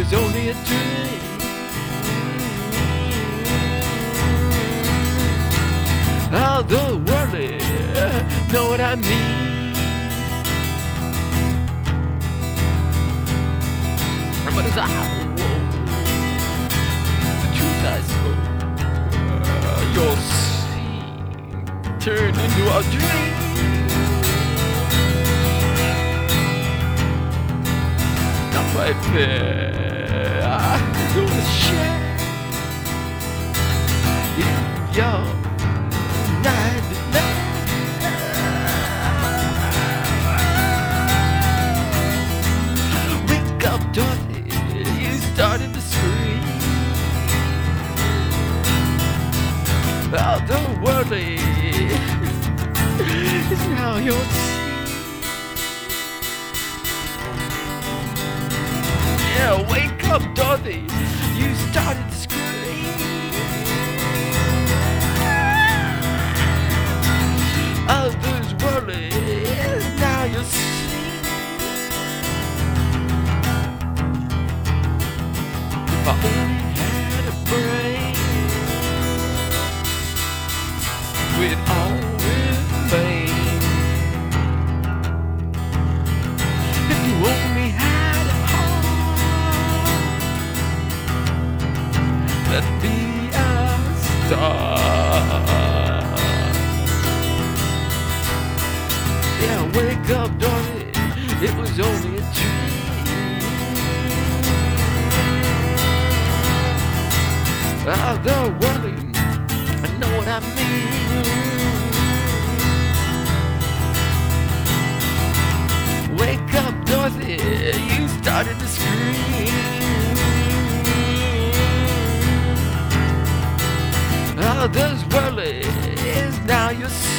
was only a dream. How the world know what I mean. But as I woke, the truth I spoke, your scene turned into a dream. Not my fear, I'm gonna share in your night. Wake up, Dorothy, you started to scream. Out the worldly is now your scene. Yeah, wake up, Dorothy, you started to scream. Others worldly is now your scene. If I only had a brain, we'd all remain. If you only had a heart, that'd be a star. Yeah, wake up, Dorothy, it was only a dream. Ah, the world, I know what I mean. Wake up, Dorothy, you started to scream. Ah, this world is now your scene.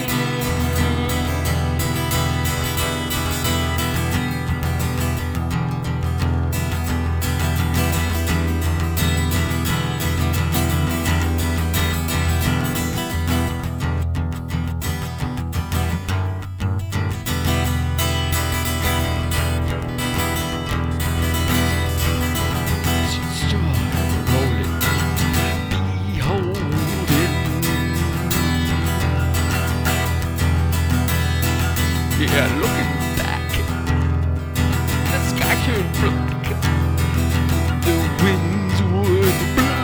Yeah, looking back, the sky turned black. The winds would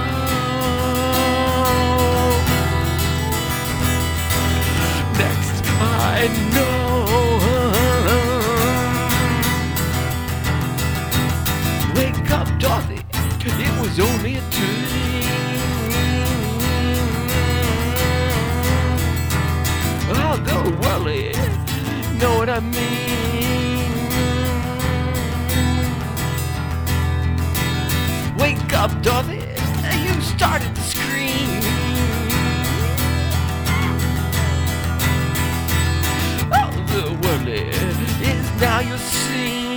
blow. Next I know, wake up, Dorothy, it was only a dream. Oh, the world is, know what I mean. Wake up, Dorothy, you started to scream. Oh, the world is now your scene.